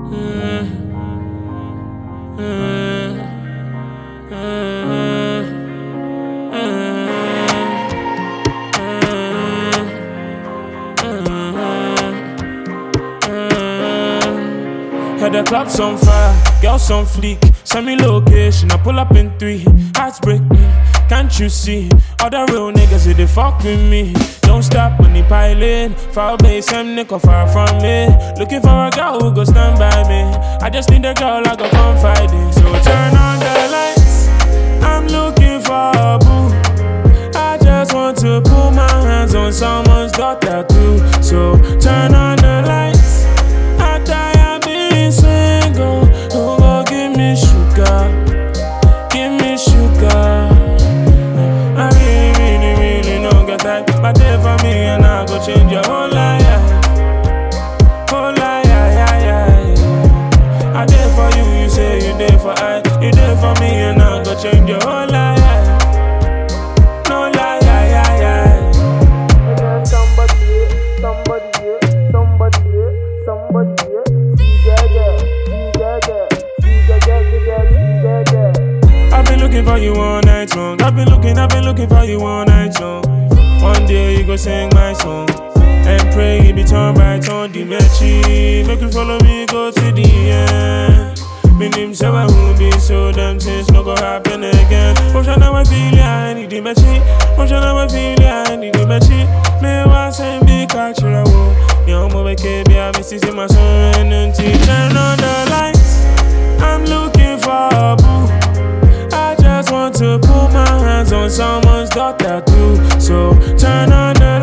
Had the clubs on fire, girls on fleek. Send me location, I pull up in 3. Hearts break me, can't you see? All the real niggas, they fuck with me. Don't stop when they piling. Far away, some nigga far from me. Looking for a girl who go stand by me. I just need a girl I go confide in. So turn on the lights, I'm looking for a boo. I just want to put my hands on someone's daughter too. So turn on the lights, I die being single. Who go give me sugar? Give me sugar. I really don't get that. But there for me and I go change your whole life. Whole life, yeah. I there for you, you say you there for I. You there for me and I go change your whole life. No lie, yeah. Somebody here, somebody here, somebody here, somebody here. I've been looking for you all night long. I've been looking for you all night long. One day you go sing my song and pray you be turned right on the mechi. Make you follow me, go to the end. Me name say I won't be so damn things no go happen again. Motion now I feel ya, I need the mechi. Motion now I feel ya, I need the mechi. Me want say big culture wo. Young boy baby, I miss in my son and turn on the lights. I'm looking for a boo. I just want to put my hands on someone's daughter too. So turn on the